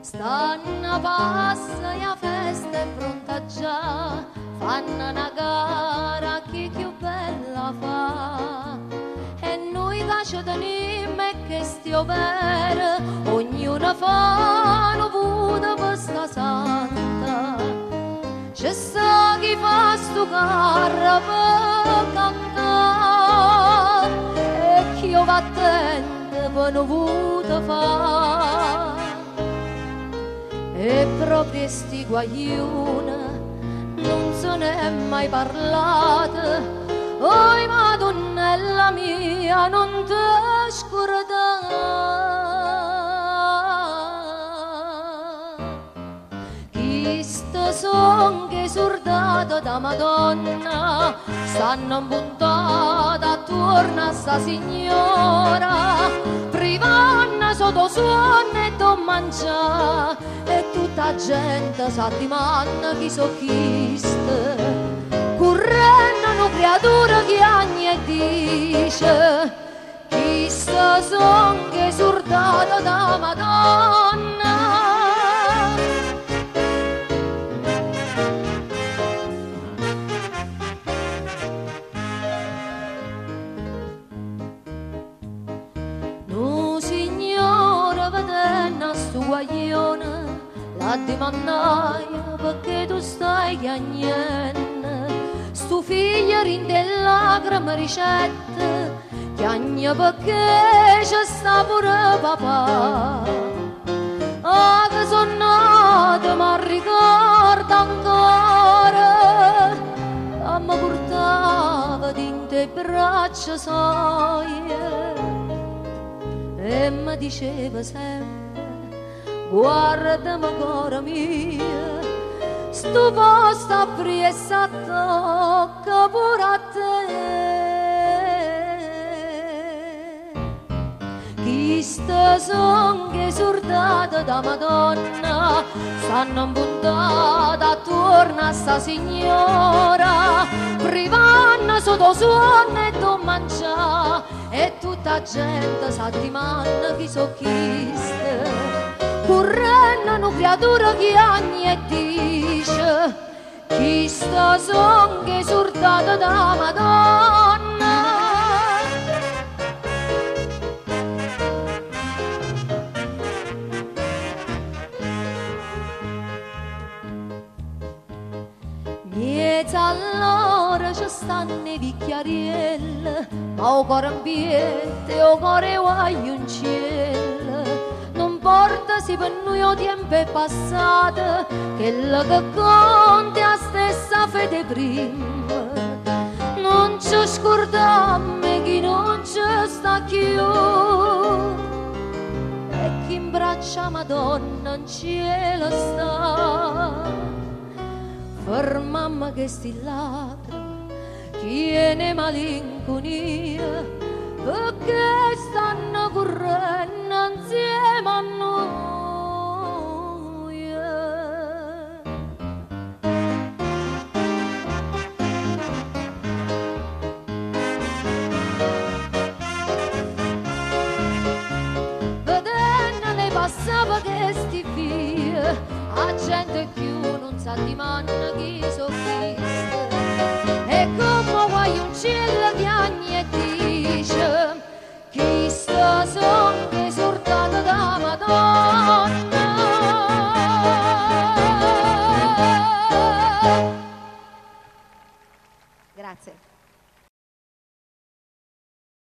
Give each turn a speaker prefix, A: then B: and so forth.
A: Stanno passa e a festa è pronta già, fanno una gara chi più bella fa. E noi che ci teniamo e che stiamo bene, ognuno fa una puta per sta santa. C'è sta chi fa sto carro per cantare e chi va attento per non puta fa. E proprio sti guaglione non se ne è mai parlato. Oi Madonnella mia, non te scordare. Chi sto son che sordata da Madonna, stanno impuntata attorno a sta signora, privanna sotto suono e don mangià, e tutta gente sa di manna chi so chiste. Currendo una creatura che agni e dice, chi sta son che sordata da Madonna. No signora vedendo sto guaglione, la dimannaia perché tu stai chiagnendo. Sto figlio rinde lacrime ricette, chiagna perché c'è sta pure papà. Ah che sono nata ma ricordo ancora, a me portava dentro le braccia sue e mi diceva sempre, guardami cuore mio, sto posto a presa tocca pure a te. Chi sta son che sordata da Madonna, stanno impuntata attorno a sta signora, privanna sotto suono e don mangià, e tutta gente sa di manna chi so chiste. Currendo una creatura che agni e dice, chi sta son che sordata da Madonna. Miezza all'ora ci stanno i vicchiarielli, ma o cuore ambiente o cuore guaglioncelli. Non porta si per noi o tempo è passato, che la che conta è la stessa fede prima. Non ci scordiamo chi non ci sta più, e chi imbraccia Madonna in cielo sta. Fermamma che sti lacrime, tiene malinconia, perché stanno correndo insieme a noi. Vedendo le passava che sti via, a gente più non sa di manna chi so chiste. E come vuoi un cielo di agni e dice, chi sta son che sordata da Madonna. Grazie.